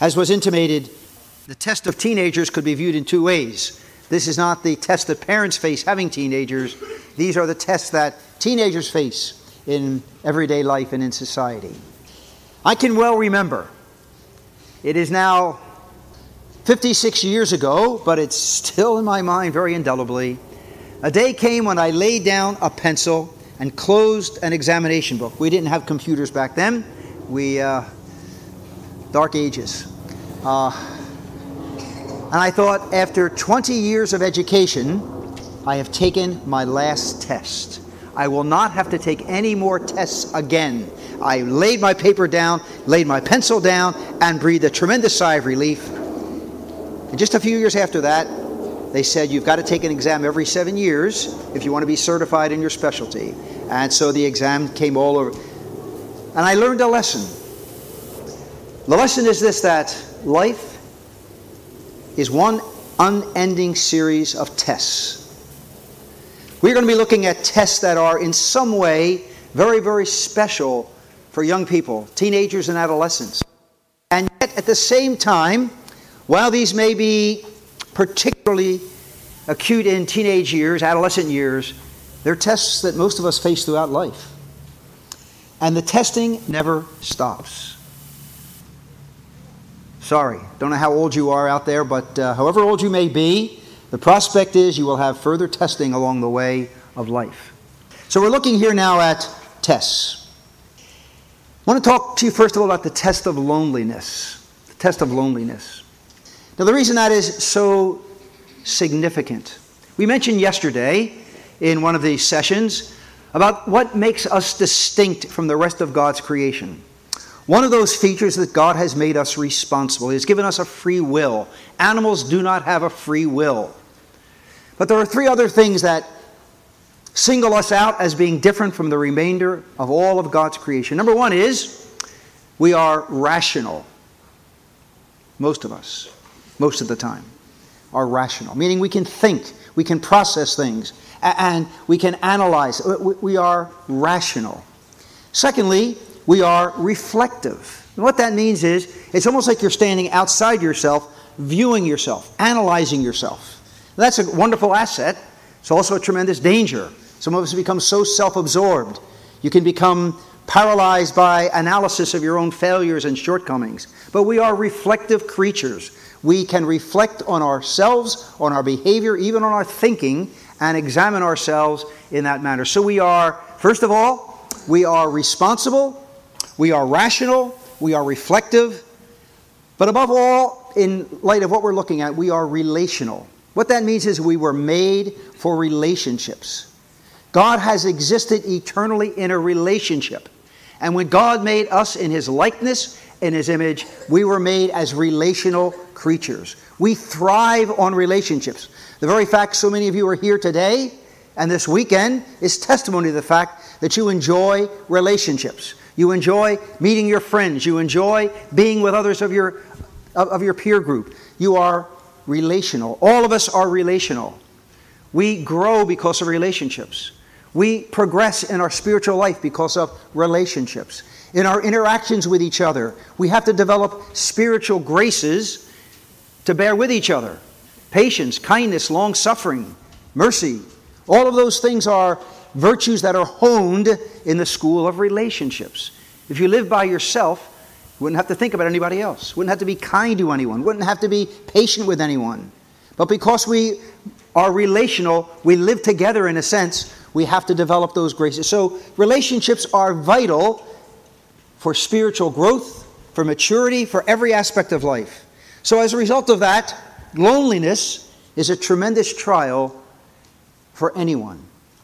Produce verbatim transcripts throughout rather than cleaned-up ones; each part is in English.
As was intimated, the test of teenagers could be viewed in two ways. This is not the test that parents face having teenagers. These are the tests that teenagers face in everyday life and in society. I can well remember, it is now fifty-six years ago, but it's still in my mind very indelibly. A day came when I laid down a pencil and closed an examination book. We didn't have computers back then. We, uh, dark ages. Uh, and I thought, after twenty years of education, I have taken my last test. I will not have to take any more tests again. I laid my paper down, laid my pencil down, and breathed a tremendous sigh of relief. And just a few years after that, they said, you've got to take an exam every seven years if you want to be certified in your specialty. And so the exam came all over. And I learned a lesson. The lesson is this, that life is one unending series of tests. We're going to be looking at tests that are in some way very, very special for young people, teenagers and adolescents. And yet at the same time, while these may be particularly acute in teenage years, adolescent years, they're tests that most of us face throughout life. And the testing never stops. Sorry, don't know how old you are out there, but uh, however old you may be, the prospect is you will have further testing along the way of life. So we're looking here now at tests. I want to talk to you first of all about the test of loneliness. The test of loneliness. Now the reason that is so significant. We mentioned yesterday in one of these sessions about what makes us distinct from the rest of God's creation. One of those features that God has made us responsible. He has given us a free will. Animals do not have a free will. But there are three other things that single us out as being different from the remainder of all of God's creation. Number one is we are rational. Most of us, most of the time, are rational. Meaning we can think, we can process things, and we can analyze. We are rational. Secondly, we are reflective. And what that means is it's almost like you're standing outside yourself, viewing yourself, analyzing yourself. That's a wonderful asset. It's also a tremendous danger. Some of us become so self-absorbed. You can become paralyzed by analysis of your own failures and shortcomings. But we are reflective creatures. We can reflect on ourselves, on our behavior, even on our thinking, and examine ourselves in that manner. So we are, first of all, we are responsible, we are rational, we are reflective, but above all, in light of what we're looking at, we are relational. What that means is we were made for relationships. God has existed eternally in a relationship. And when God made us in His likeness, in His image, we were made as relational creatures. We thrive on relationships. The very fact so many of you are here today and this weekend is testimony to the fact that you enjoy relationships. You enjoy meeting your friends. You enjoy being with others of your, of, of your peer group. You are relational. All of us are relational. We grow because of relationships. We progress in our spiritual life because of relationships. In our interactions with each other, we have to develop spiritual graces to bear with each other. Patience, kindness, long-suffering, mercy. All of those things are virtues that are honed in the school of relationships. If you live by yourself, you wouldn't have to think about anybody else. Wouldn't have to be kind to anyone. Wouldn't have to be patient with anyone. But because we are relational, we live together in a sense, we have to develop those graces. So relationships are vital for spiritual growth, for maturity, for every aspect of life. So as a result of that, loneliness is a tremendous trial for anyone.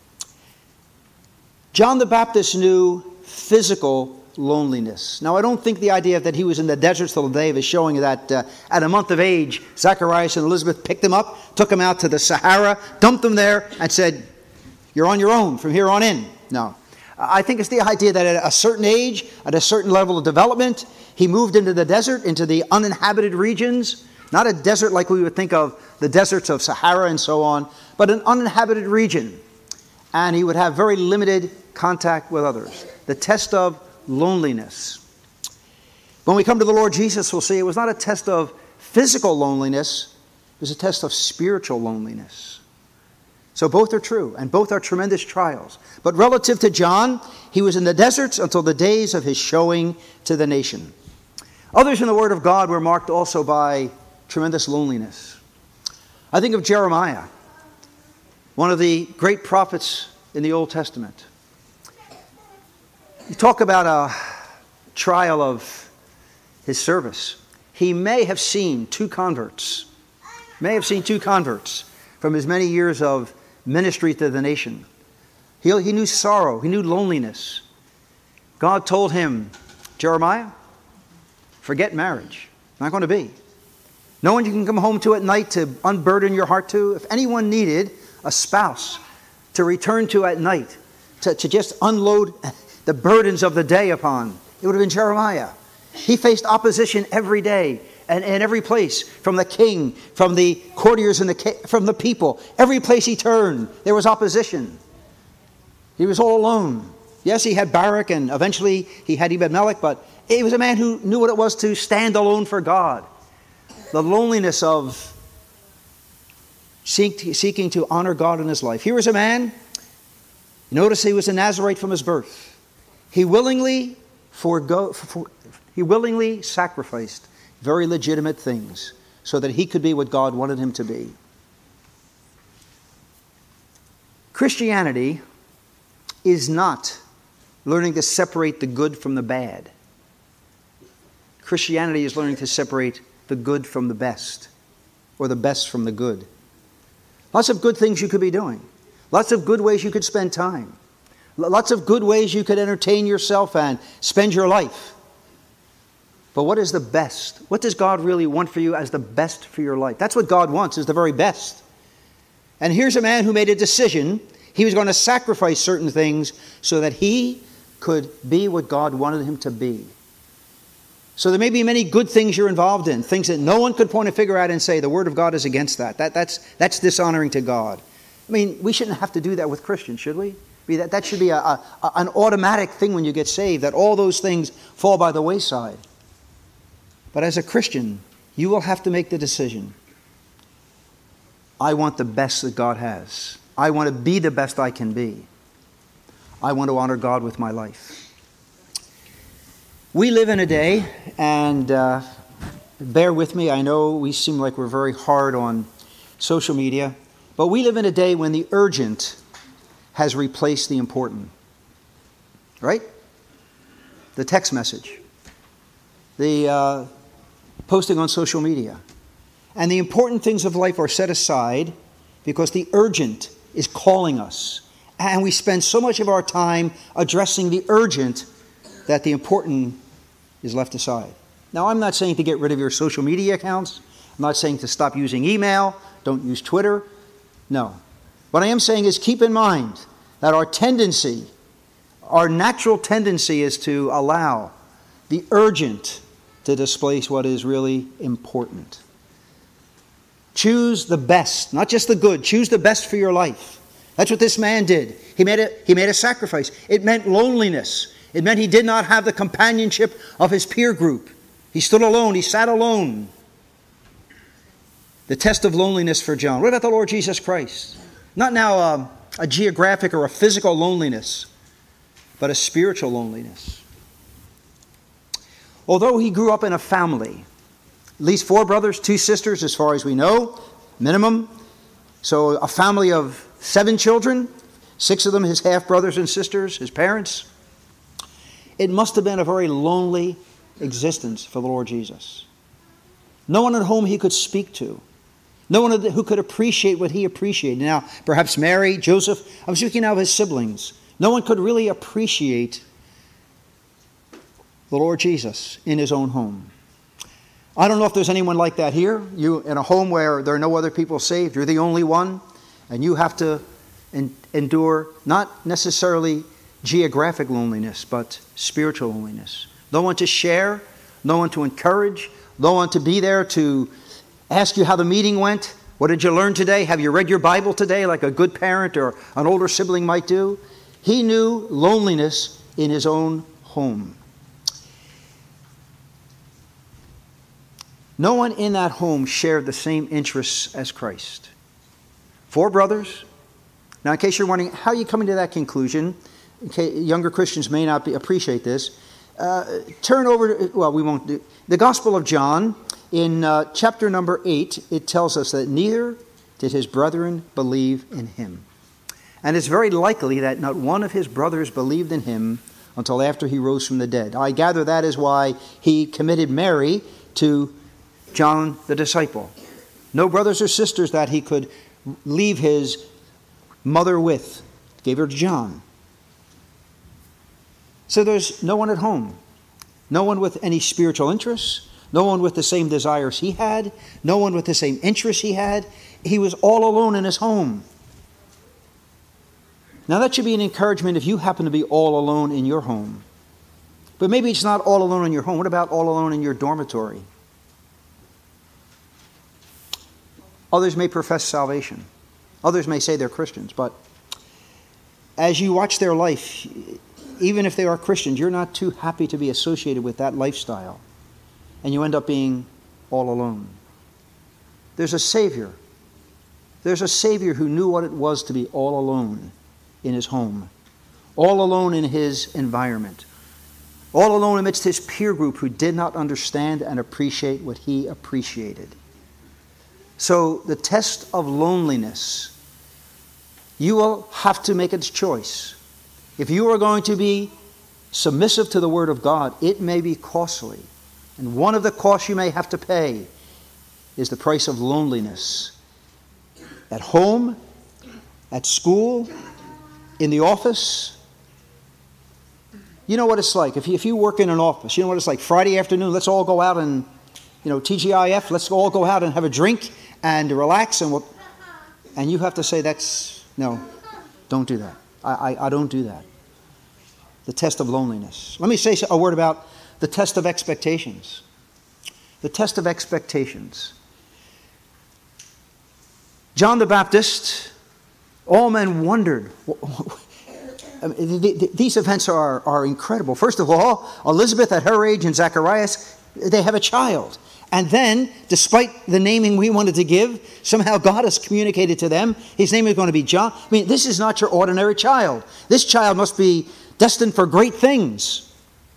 John the Baptist knew physical loneliness. Now, I don't think the idea that he was in the desert till the day is showing that uh, at a month of age, Zacharias and Elizabeth picked him up, took him out to the Sahara, dumped him there, and said, you're on your own from here on in. No. I think it's the idea that at a certain age, at a certain level of development, he moved into the desert, into the uninhabited regions. Not a desert like we would think of the deserts of Sahara and so on, but an uninhabited region. And he would have very limited contact with others. The test of loneliness. When we come to the Lord Jesus, we'll see it was not a test of physical loneliness, it was a test of spiritual loneliness. So both are true, and both are tremendous trials. But relative to John, he was in the deserts until the days of his showing to the nation. Others in the Word of God were marked also by tremendous loneliness. I think of Jeremiah, one of the great prophets in the Old Testament. You talk about a trial of his service. He may have seen two converts, may have seen two converts from his many years of ministry to the nation. He, he knew sorrow, he knew loneliness. God told him, Jeremiah, forget marriage. Not going to be. No one you can come home to at night to unburden your heart to. If anyone needed a spouse to return to at night, to, to just unload the burdens of the day upon, it would have been Jeremiah. He faced opposition every day and in every place, from the king, from the courtiers, and the from the people. Every place he turned, there was opposition. He was all alone. Yes, he had Barak, and eventually he had Ebed-Melech, but he was a man who knew what it was to stand alone for God. The loneliness of seek, seeking to honor God in his life. Here was a man, notice he was a Nazarite from his birth. He willingly forego, for, he willingly sacrificed very legitimate things so that he could be what God wanted him to be. Christianity is not learning to separate the good from the bad. Christianity is learning to separate the good from the best, or the best from the good. Lots of good things you could be doing. Lots of good ways you could spend time. Lots of good ways you could entertain yourself and spend your life. But what is the best? What does God really want for you as the best for your life? That's what God wants, is the very best. And here's a man who made a decision. He was going to sacrifice certain things so that he could be what God wanted him to be. So there may be many good things you're involved in, things that no one could point a finger at and say, the Word of God is against that. that that's, that's dishonoring to God. I mean, we shouldn't have to do that with Christians, should we? I mean, that, that should be a, a, an automatic thing when you get saved, that all those things fall by the wayside. But as a Christian, you will have to make the decision. I want the best that God has. I want to be the best I can be. I want to honor God with my life. We live in a day, and uh, bear with me, I know we seem like we're very hard on social media, but we live in a day when the urgent has replaced the important. Right? The text message. The uh, posting on social media. And the important things of life are set aside because the urgent is calling us. And we spend so much of our time addressing the urgent that the important is left aside. Now, I'm not saying to get rid of your social media accounts. I'm not saying to stop using email. Don't use Twitter. No. What I am saying is keep in mind that our tendency, our natural tendency is to allow the urgent to displace what is really important. Choose the best, not just the good. Choose the best for your life. That's what this man did. He made a, he made a sacrifice. It meant loneliness. It meant he did not have the companionship of his peer group. He stood alone. He sat alone. The test of loneliness for John. What about the Lord Jesus Christ? Not now a, a geographic or a physical loneliness, but a spiritual loneliness. Although he grew up in a family, at least four brothers, two sisters, as far as we know, minimum. So a family of seven children, six of them his half-brothers and sisters, his parents. It must have been a very lonely existence for the Lord Jesus. No one at home he could speak to. No one who could appreciate what he appreciated. Now, perhaps Mary, Joseph, I'm speaking now of his siblings. No one could really appreciate the Lord Jesus in his own home. I don't know if there's anyone like that here. You in a home where there are no other people saved, you're the only one, and you have to en- endure not necessarily geographic loneliness, but spiritual loneliness. No one to share, no one to encourage, no one to be there to ask you how the meeting went. What did you learn today? Have you read your Bible today, like a good parent or an older sibling might do? He knew loneliness in his own home. No one in that home shared the same interests as Christ. Four brothers. Now, in case you're wondering, how are you coming to that conclusion? In case younger Christians may not be, appreciate this. Uh, turn over to, well, we won't do, the Gospel of John, in uh, chapter number eight, it tells us that neither did his brethren believe in him. And it's very likely that not one of his brothers believed in him until after he rose from the dead. I gather that is why he committed Mary to John the disciple. No brothers or sisters that he could leave his mother with. Gave her to John. So there's no one at home. No one with any spiritual interests. No one with the same desires he had. No one with the same interests he had. He was all alone in his home. Now that should be an encouragement if you happen to be all alone in your home. But maybe it's not all alone in your home. What about all alone in your dormitory? Others may profess salvation. Others may say they're Christians. But as you watch their life, even if they are Christians, you're not too happy to be associated with that lifestyle. And you end up being all alone. There's a Savior. There's a Savior who knew what it was to be all alone in his home. All alone in his environment. All alone amidst his peer group who did not understand and appreciate what he appreciated. So the test of loneliness, you will have to make a choice. If you are going to be submissive to the Word of God, it may be costly. And one of the costs you may have to pay is the price of loneliness. At home, at school, in the office. You know what it's like. If you, if you work in an office, you know what it's like. Friday afternoon, let's all go out and, you know, T G I F, let's all go out and have a drink and relax. And we'll, and you have to say, that's, no, don't do that. I, I, I don't do that. The test of loneliness. Let me say a word about the test of expectations. The test of expectations. John the Baptist, all men wondered. I mean, these events are, are incredible. First of all, Elizabeth at her age and Zacharias, they have a child. And then, despite the naming we wanted to give, somehow God has communicated to them, his name is going to be John. I mean, this is not your ordinary child. This child must be destined for great things.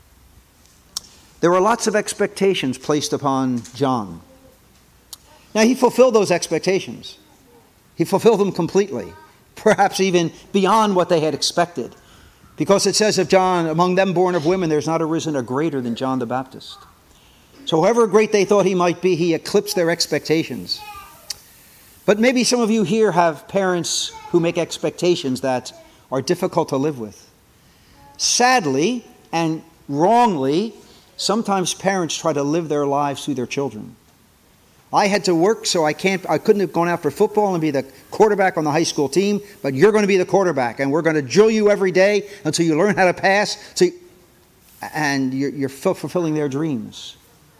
There were lots of expectations placed upon John. Now, he fulfilled those expectations. He fulfilled them completely, perhaps even beyond what they had expected. Because it says of John, among them born of women, there's not arisen a greater than John the Baptist. So however great they thought he might be, he eclipsed their expectations. But maybe some of you here have parents who make expectations that are difficult to live with. Sadly and wrongly, sometimes parents try to live their lives through their children. I had to work, so I can't. I couldn't have gone out for football and be the quarterback on the high school team, but you're going to be the quarterback, and we're going to drill you every day until you learn how to pass, so you, and you're, you're fulfilling their dreams.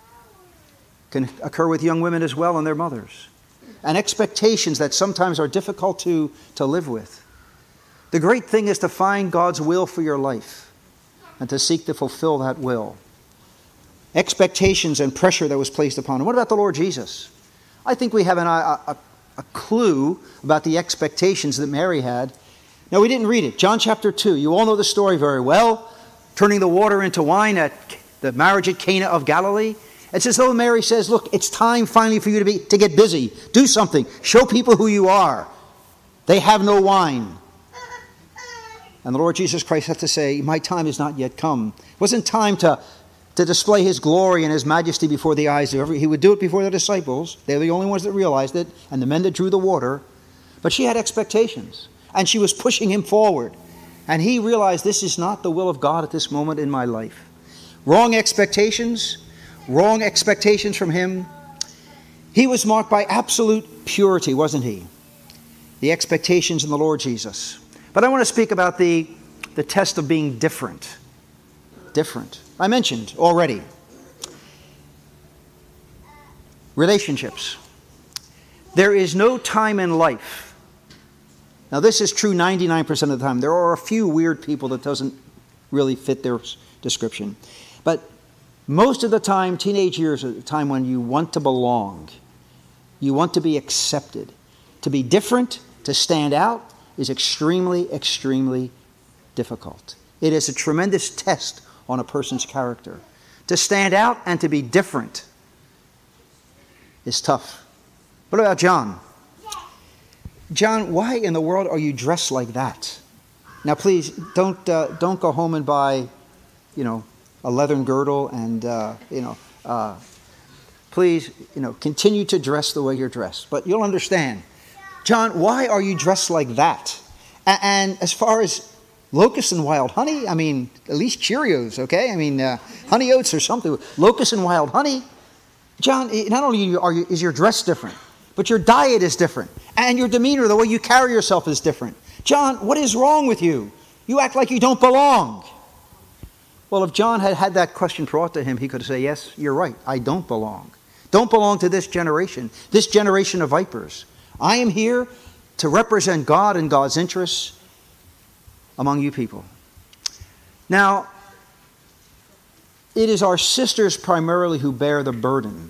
Can occur with young women as well and their mothers. And expectations that sometimes are difficult to, to live with. The great thing is to find God's will for your life and to seek to fulfill that will. Expectations and pressure that was placed upon him. What about the Lord Jesus? I think we have an, a, a, a clue about the expectations that Mary had. Now, we didn't read it. John chapter two. You all know the story very well. Turning the water into wine at the marriage at Cana of Galilee. It's as though Mary says, look, it's time finally for you to be to get busy. Do something. Show people who you are. They have no wine. And the Lord Jesus Christ had to say, my time is not yet come. It wasn't time to, to display his glory and his majesty before the eyes of everyone. He would do it before the disciples. They were the only ones that realized it, and the men that drew the water. But she had expectations, and she was pushing him forward. And he realized this is not the will of God at this moment in my life. Wrong expectations. Wrong expectations from him. He was marked by absolute purity, wasn't he? The expectations in the Lord Jesus. But I want to speak about the, the test of being different. Different. I mentioned already. Relationships. There is no time in life. Now this is true ninety-nine percent of the time. There are a few weird people that doesn't really fit their description. But Most of the time, teenage years are the time when you want to belong. You want to be accepted. To be different, to stand out, is extremely, extremely difficult. It is a tremendous test on a person's character. To stand out and to be different is tough. What about John? John, why in the world are you dressed like that? Now, please, don't uh, don't go home and buy, you know, a leathern girdle and, uh, you know, uh, please, you know, continue to dress the way you're dressed. But you'll understand. John, why are you dressed like that? And, and as far as locusts and wild honey, I mean, at least Cheerios, okay? I mean, uh, honey oats or something. Locusts and wild honey. John, not only are you, is your dress different, but your diet is different. And your demeanor, the way you carry yourself is different. John, what is wrong with you? You act like you don't belong. Well, if John had had that question brought to him, he could say, yes, you're right. I don't belong. Don't belong to this generation, this generation of vipers. I am here to represent God and God's interests among you people. Now, it is our sisters primarily who bear the burden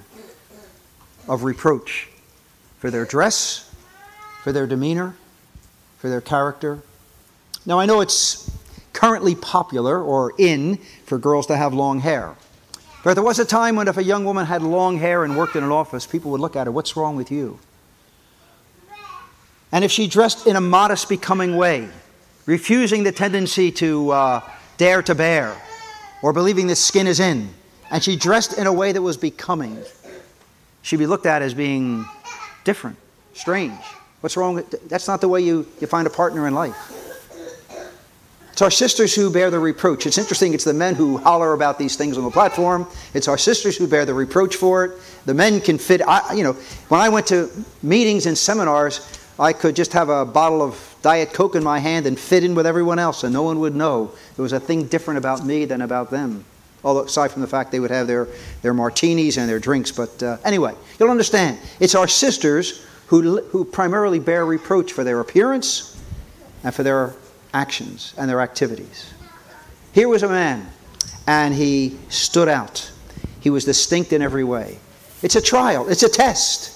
of reproach for their dress, for their demeanor, for their character. Now, I know it's currently popular or in for girls to have long hair. But there was a time when if a young woman had long hair and worked in an office, people would look at her, what's wrong with you? And if she dressed in a modest, becoming way, refusing the tendency to uh, dare to bear, or believing that skin is in, and she dressed in a way that was becoming, she'd be looked at as being different, strange. What's wrong with, that's not the way you, you find a partner in life. It's our sisters who bear the reproach. It's interesting, it's the men who holler about these things on the platform. It's our sisters who bear the reproach for it. The men can fit, I, you know, when I went to meetings and seminars, I could just have a bottle of Diet Coke in my hand and fit in with everyone else, and no one would know there was a thing different about me than about them. Although, aside from the fact they would have their, their martinis and their drinks. But uh, anyway, you'll understand. It's our sisters who, who primarily bear reproach for their appearance and for their actions and their activities. Here was a man, and he stood out. He was distinct in every way. It's a trial. It's a test.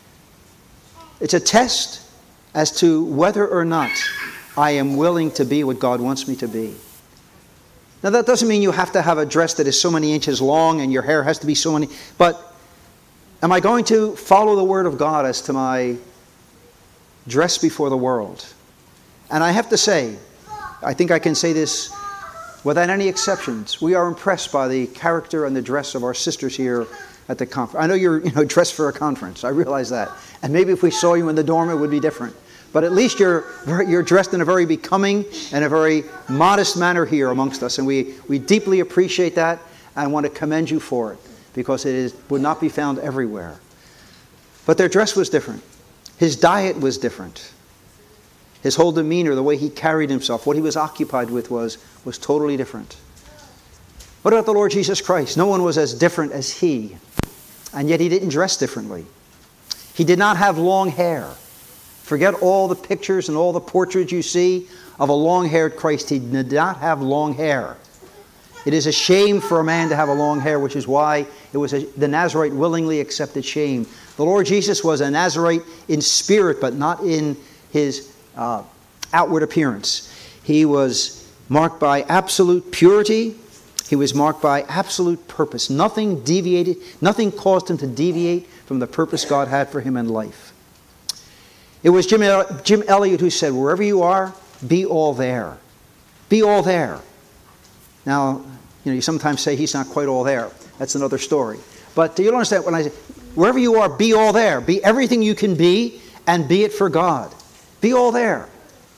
It's a test as to whether or not I am willing to be what God wants me to be. Now, that doesn't mean you have to have a dress that is so many inches long and your hair has to be so many, but am I going to follow the Word of God as to my dress before the world? And I have to say, I think I can say this without any exceptions, we are impressed by the character and the dress of our sisters here at the conference. I know you're you know, dressed for a conference. I realize that. And maybe if we saw you in the dorm, it would be different. But at least you're you're dressed in a very becoming and a very modest manner here amongst us. And we, we deeply appreciate that and want to commend you for it, because it is, would not be found everywhere. But their dress was different. His diet was different. His whole demeanor, the way he carried himself, what he was occupied with was, was totally different. What about the Lord Jesus Christ? No one was as different as he. And yet he didn't dress differently. He did not have long hair. Forget all the pictures and all the portraits you see of a long-haired Christ. He did not have long hair. It is a shame for a man to have a long hair, which is why it was a, the Nazarite willingly accepted shame. The Lord Jesus was a Nazarite in spirit, but not in his uh, outward appearance. He was marked by absolute purity. He was marked by absolute purpose. Nothing deviated, nothing caused him to deviate from the purpose God had for him in life. It was Jim, Jim Elliot who said, wherever you are, be all there. Be all there. Now, you know, you sometimes say he's not quite all there. That's another story. But you don't understand when I say, wherever you are, be all there. Be everything you can be, and be it for God. Be all there.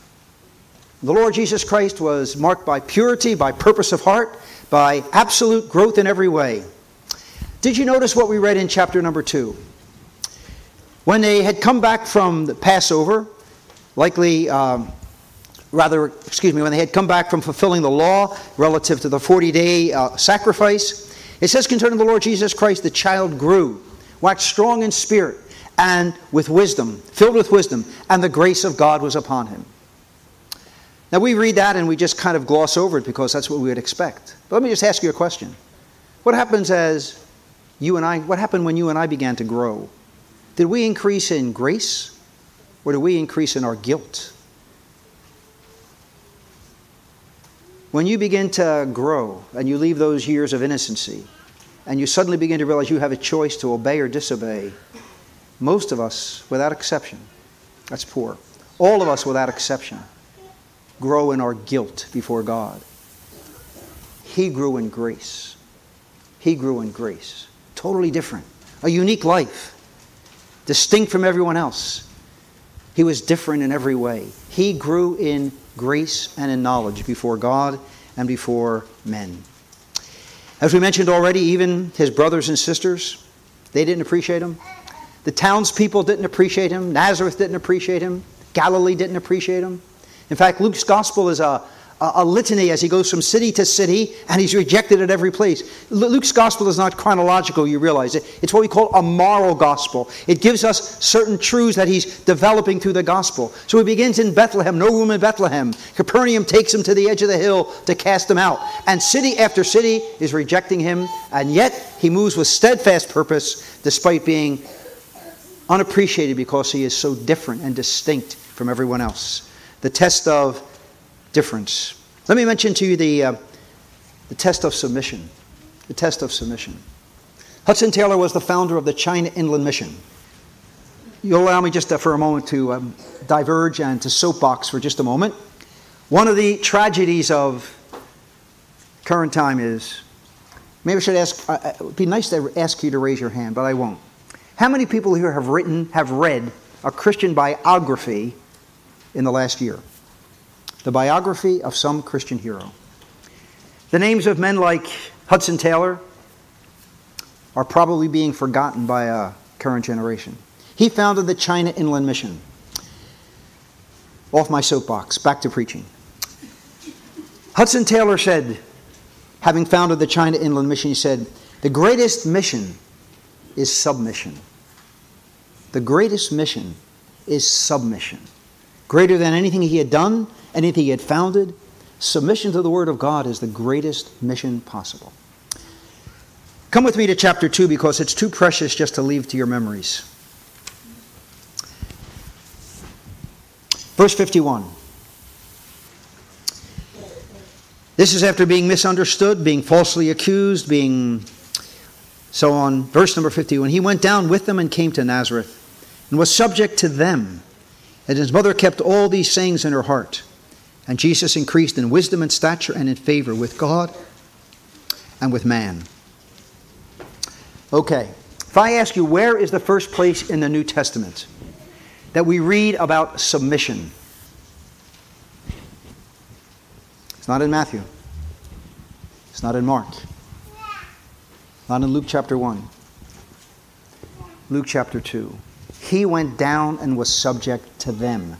The Lord Jesus Christ was marked by purity, by purpose of heart, by absolute growth in every way. Did you notice what we read in chapter number two? When they had come back from the Passover, likely, um, rather, excuse me, when they had come back from fulfilling the law relative to the forty-day uh, sacrifice, it says concerning the Lord Jesus Christ, the child grew, waxed strong in spirit, and with wisdom, filled with wisdom, and the grace of God was upon him. Now we read that and we just kind of gloss over it because that's what we would expect. But let me just ask you a question. What happens as you and I, what happened when you and I began to grow? Did we increase in grace, or did we increase in our guilt? When you begin to grow and you leave those years of innocency and you suddenly begin to realize you have a choice to obey or disobey, most of us, without exception, that's poor, all of us without exception, grow in our guilt before God. He grew in grace. He grew in grace. Totally different. A unique life. Distinct from everyone else. He was different in every way. He grew in grace and in knowledge before God and before men. As we mentioned already, even his brothers and sisters, they didn't appreciate him. The townspeople didn't appreciate him. Nazareth didn't appreciate him. Galilee didn't appreciate him. In fact, Luke's gospel is a, a, a litany as he goes from city to city, and he's rejected at every place. Luke's gospel is not chronological, you realize. It, it's what we call a moral gospel. It gives us certain truths that he's developing through the gospel. So he begins in Bethlehem, no room in Bethlehem. Capernaum takes him to the edge of the hill to cast him out. And city after city is rejecting him, and yet he moves with steadfast purpose despite being unappreciated because he is so different and distinct from everyone else. The test of difference. Let me mention to you the, uh, the test of submission. The test of submission. Hudson Taylor was the founder of the China Inland Mission. You'll allow me just uh, for a moment to um, diverge and to soapbox for just a moment. One of the tragedies of current time is, maybe I should ask, uh, it would be nice to ask you to raise your hand, but I won't. How many people here have written, have read a Christian biography in the last year? The biography of some Christian hero. The names of men like Hudson Taylor are probably being forgotten by a current generation. He founded the China Inland Mission. Off my soapbox, back to preaching. Hudson Taylor said, having founded the China Inland Mission, he said, the greatest mission is submission. The greatest mission is submission. Greater than anything he had done, anything he had founded, submission to the Word of God is the greatest mission possible. Come with me to chapter two because it's too precious just to leave to your memories. Verse fifty-one. This is after being misunderstood, being falsely accused, being so on. Verse number fifty-one. He went down with them and came to Nazareth and was subject to them. And his mother kept all these sayings in her heart. And Jesus increased in wisdom and stature and in favor with God and with man. Okay, if I ask you, where is the first place in the New Testament that we read about submission? It's not in Matthew. It's not in Mark. Not in Luke chapter one. Luke chapter two. He went down and was subject to them.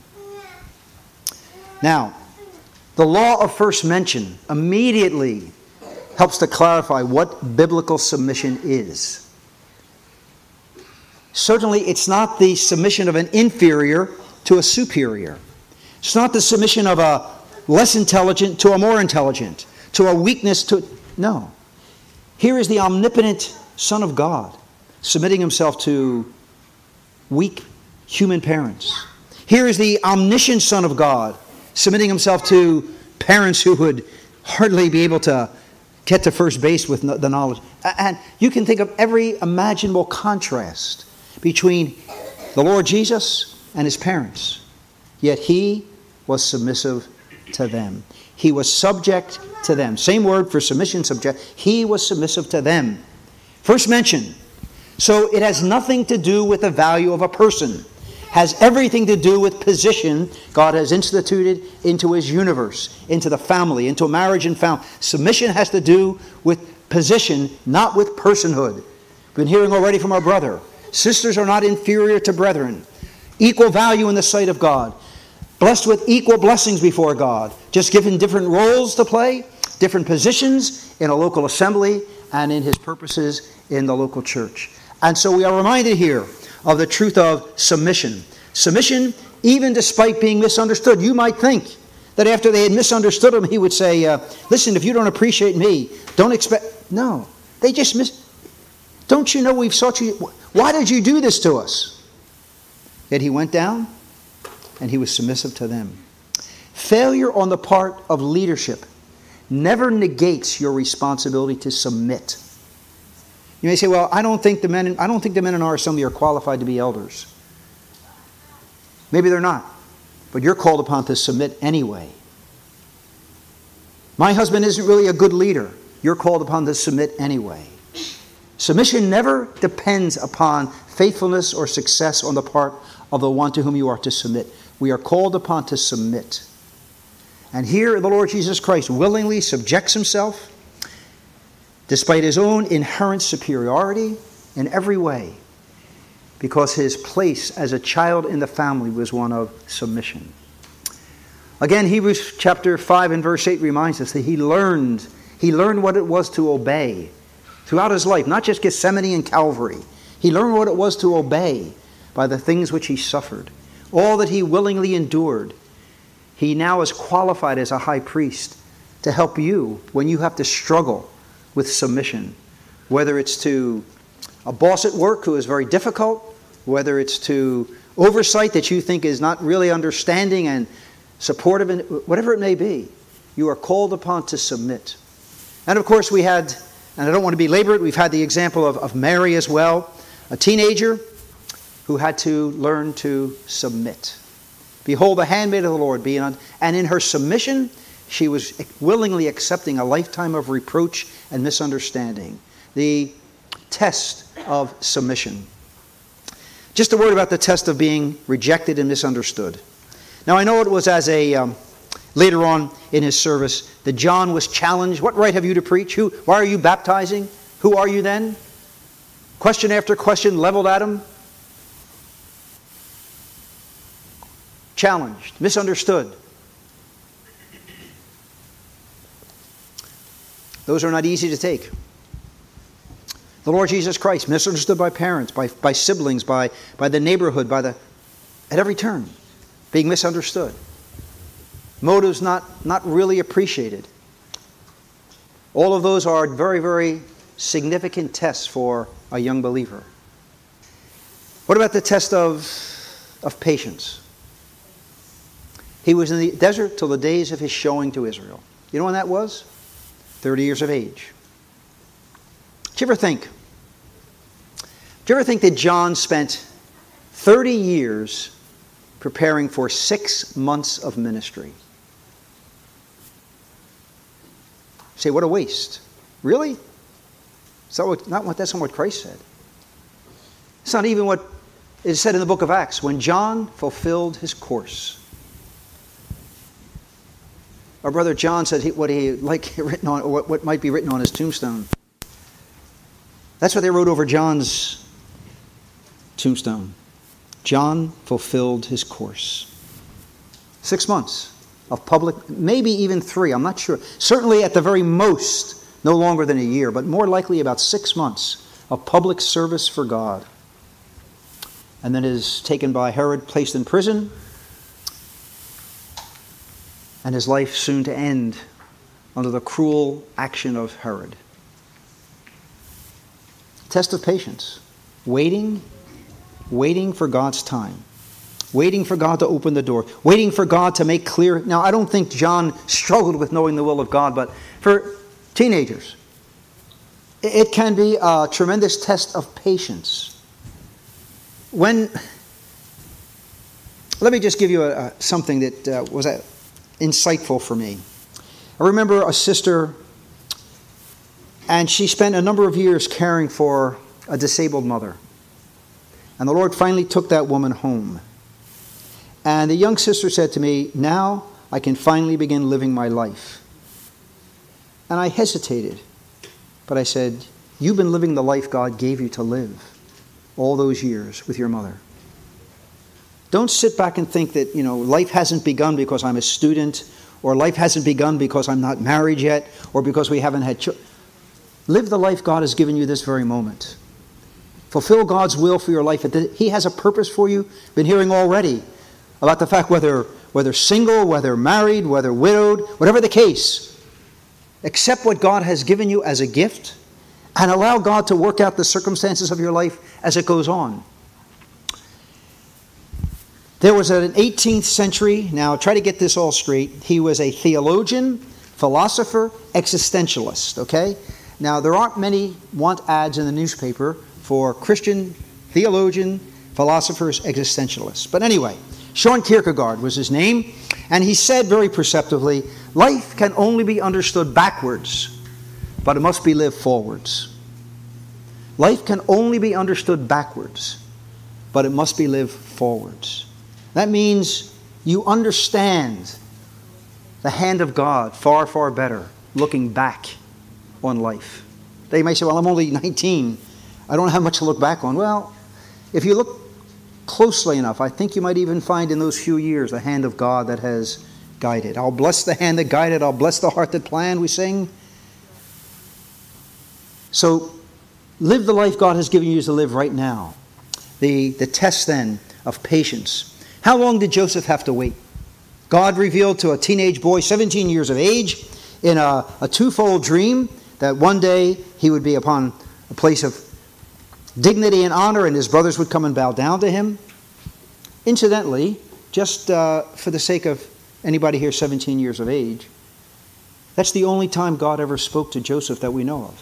Now, the law of first mention immediately helps to clarify what biblical submission is. Certainly, it's not the submission of an inferior to a superior. It's not the submission of a less intelligent to a more intelligent, to a weakness to... No. Here is the omnipotent Son of God submitting himself to weak human parents. Here is the omniscient Son of God submitting himself to parents who would hardly be able to get to first base with the knowledge. And you can think of every imaginable contrast between the Lord Jesus and his parents. Yet he was submissive to them. He was subject to them. Same word for submission, subject. He was submissive to them. First mention. So it has nothing to do with the value of a person. Has everything to do with position God has instituted into his universe, into the family, into marriage and family. Submission has to do with position, not with personhood. We've been hearing already from our brother. Sisters are not inferior to brethren. Equal value in the sight of God. Blessed with equal blessings before God. Just given different roles to play, different positions in a local assembly and in his purposes in the local church. And so we are reminded here of the truth of submission. Submission, even despite being misunderstood. You might think that after they had misunderstood him, he would say, uh, listen, if you don't appreciate me, don't expect... No. They just miss. Don't you know we've sought you? Why did you do this to us? Yet he went down and he was submissive to them. Failure on the part of leadership never negates your responsibility to submit. You may say, well, I don't think the men in, I don't think the men in our assembly are qualified to be elders. Maybe they're not, but you're called upon to submit anyway. My husband isn't really a good leader. You're called upon to submit anyway. Submission never depends upon faithfulness or success on the part of the one to whom you are to submit. We are called upon to submit. And here the Lord Jesus Christ willingly subjects himself despite his own inherent superiority in every way, because his place as a child in the family was one of submission. Again, Hebrews chapter five and verse eight reminds us that he learned, he learned what it was to obey throughout his life, not just Gethsemane and Calvary. He learned what it was to obey by the things which he suffered. All that he willingly endured, he now is qualified as a high priest to help you when you have to struggle with submission, whether it's to a boss at work who is very difficult, whether it's to oversight that you think is not really understanding and supportive, and whatever it may be, you are called upon to submit. And of course we had, and I don't want to belabor it, we've had the example of, of Mary as well, a teenager who had to learn to submit. Behold, the handmaid of the Lord, be on, and in her submission, she was willingly accepting a lifetime of reproach and misunderstanding. The test of submission. Just a word about the test of being rejected and misunderstood. Now I know it was as a, um, later on in his service, that John was challenged. What right have you to preach? Who? Why are you baptizing? Who are you then? Question after question leveled at him. Challenged, misunderstood. Those are not easy to take. The Lord Jesus Christ, misunderstood by parents, by, by siblings, by, by the neighborhood, by the at every turn, being misunderstood. Motives not, not really appreciated. All of those are very, very significant tests for a young believer. What about the test of, of patience? He was in the desert till the days of his showing to Israel. You know when that was? thirty years of age. Did you ever think? Did you ever think that John spent thirty years preparing for six months of ministry? You say, what a waste. Really? It's not what, not what, that's not what Christ said. It's not even what is said in the book of Acts. When John fulfilled his course. Our brother John said he, what he like written on, or what, what might be written on his tombstone. That's what they wrote over John's tombstone. John fulfilled his course. Six months of public, maybe even three, I'm not sure. Certainly at the very most, no longer than a year, but more likely about six months of public service for God. And then is taken by Herod, placed in prison, and his life soon to end under the cruel action of Herod. Test of patience. Waiting, waiting for God's time. Waiting for God to open the door. Waiting for God to make clear. Now, I don't think John struggled with knowing the will of God, but for teenagers, it can be a tremendous test of patience. When, let me just give you a, a, something that uh, was a, insightful for me. I remember a sister, and she spent a number of years caring for a disabled mother. And the Lord finally took that woman home. And the young sister said to me, now I can finally begin living my life. And I hesitated. But I said, you've been living the life God gave you to live all those years with your mother. Don't sit back and think that, you know, life hasn't begun because I'm a student, or life hasn't begun because I'm not married yet, or because we haven't had children. Live the life God has given you this very moment. Fulfill God's will for your life. He has a purpose for you. Been hearing already about the fact whether, whether single, whether married, whether widowed, whatever the case, accept what God has given you as a gift and allow God to work out the circumstances of your life as it goes on. There was an eighteenth century, now try to get this all straight, he was a theologian, philosopher, existentialist, okay? Now, there aren't many want ads in the newspaper for Christian theologian, philosophers, existentialists. But anyway, Sean Kierkegaard was his name, and he said very perceptively, life can only be understood backwards, but it must be lived forwards. Life can only be understood backwards, but it must be lived forwards. That means you understand the hand of God far, far better looking back on life. They may say, well, I'm only nineteen. I don't have much to look back on. Well, if you look closely enough, I think you might even find in those few years the hand of God that has guided. I'll bless the hand that guided. I'll bless the heart that planned, we sing. So live the life God has given you to live right now. The, the test then of patience. How long did Joseph have to wait? God revealed to a teenage boy, seventeen years of age, in a, a twofold dream that one day he would be upon a place of dignity and honor, and his brothers would come and bow down to him. Incidentally, just uh, for the sake of anybody here seventeen years of age, that's the only time God ever spoke to Joseph that we know of.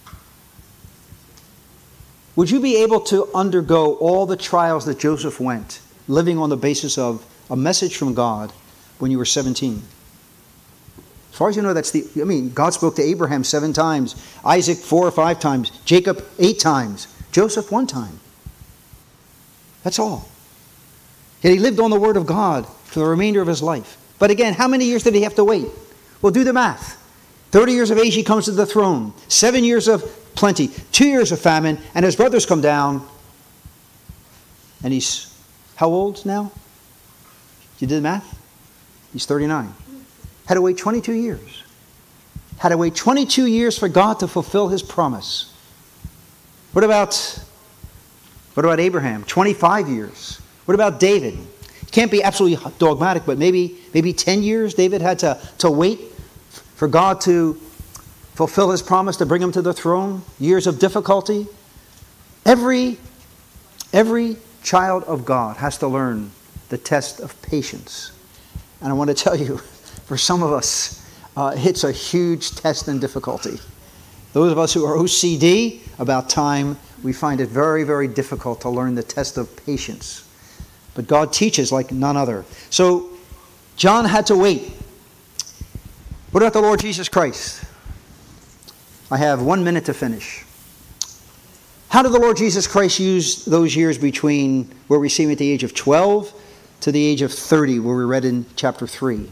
Would you be able to undergo all the trials that Joseph went, living on the basis of a message from God when you were seventeen? As far as you know, that's the, I mean, God spoke to Abraham seven times, Isaac four or five times, Jacob eight times, Joseph one time. That's all. Yet he lived on the Word of God for the remainder of his life. But again, how many years did he have to wait? Well, do the math. thirty years of age, he comes to the throne. Seven years of plenty. Two years of famine. And his brothers come down. And he's how old now? You did the math? He's thirty-nine. Had to wait twenty-two years. Had to wait twenty-two years for God to fulfill his promise. What about, what about Abraham? twenty-five years. What about David? It can't be absolutely dogmatic, but maybe, maybe ten years David had to, to wait for God to fulfill his promise to bring him to the throne. Years of difficulty. Every, every child of God has to learn the test of patience. And I want to tell you, for some of us, uh, it's a huge test and difficulty. Those of us who are O C D about time, we find it very, very difficult to learn the test of patience. But God teaches like none other. So, John had to wait. What about the Lord Jesus Christ? I have one minute to finish. How did the Lord Jesus Christ use those years between where we see him at the age of twelve to the age of thirty, where we read in chapter three?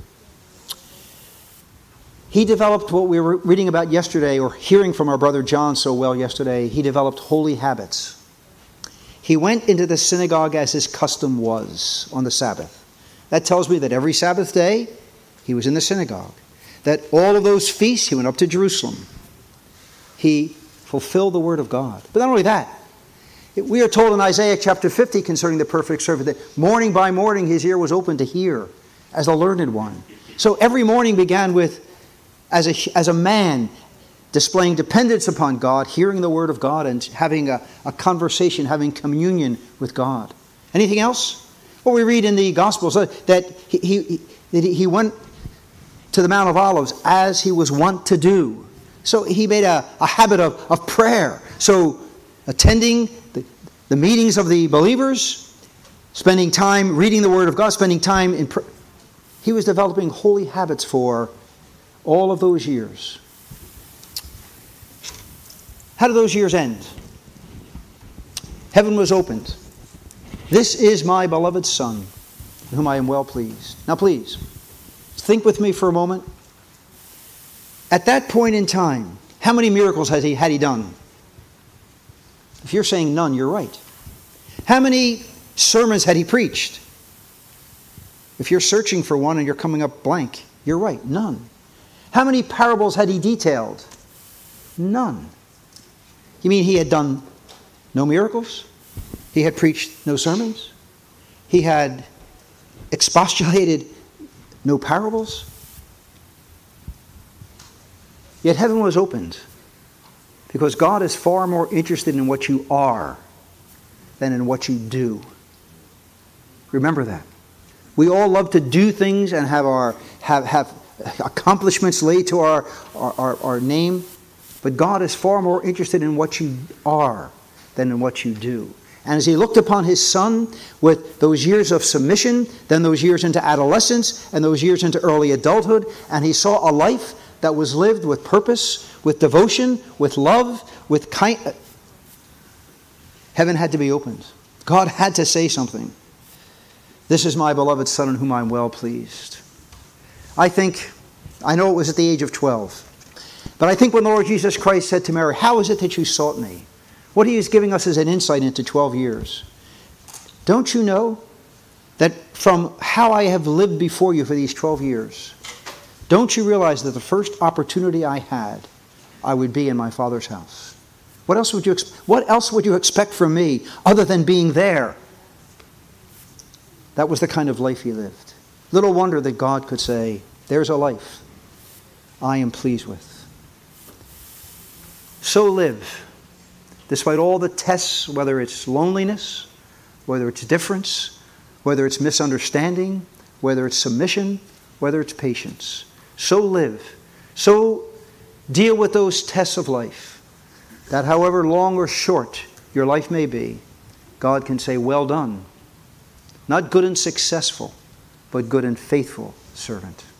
He developed what we were reading about yesterday, or hearing from our brother John so well yesterday. He developed holy habits. He went into the synagogue as his custom was on the Sabbath. That tells me that every Sabbath day, he was in the synagogue. That all of those feasts, he went up to Jerusalem. He fulfilled the word of God. But not only that, we are told in Isaiah chapter fifty concerning the perfect servant that morning by morning his ear was open to hear as a learned one. So every morning began with, as a, as a man, displaying dependence upon God, hearing the word of God, and having a, a conversation, having communion with God. Anything else? Well, we read in the Gospels that he, he, that he went to the Mount of Olives as he was wont to do. So he made a, a habit of, of prayer. So attending the, the meetings of the believers, spending time reading the Word of God, spending time in prayer. He was developing holy habits for all of those years. How did those years end? Heaven was opened. This is my beloved Son, in whom I am well pleased. Now please, think with me for a moment. At that point in time, how many miracles had he, had he done? If you're saying none, you're right. How many sermons had he preached? If you're searching for one and you're coming up blank, you're right, none. How many parables had he detailed? None. You mean he had done no miracles? He had preached no sermons? He had expostulated no parables? Yet heaven was opened. Because God is far more interested in what you are than in what you do. Remember that. We all love to do things and have our have, have accomplishments laid to our, our, our, our name. But God is far more interested in what you are than in what you do. And as he looked upon his son with those years of submission, then those years into adolescence, and those years into early adulthood, and he saw a life that was lived with purpose, with devotion, with love, with kind... Heaven had to be opened. God had to say something. This is my beloved Son in whom I am well pleased. I think, I know it was at the age of twelve, but I think when the Lord Jesus Christ said to Mary, how is it that you sought me? What he is giving us is an insight into twelve years. Don't you know that from how I have lived before you for these twelve years, don't you realize that the first opportunity I had, I would be in my Father's house? What else would you, what else would you expect from me other than being there? That was the kind of life he lived. Little wonder that God could say, there's a life I am pleased with. So live. Despite all the tests, whether it's loneliness, whether it's difference, whether it's misunderstanding, whether it's submission, whether it's patience. So live. So deal with those tests of life, that however long or short your life may be, God can say, well done. Not good and successful, but good and faithful servant.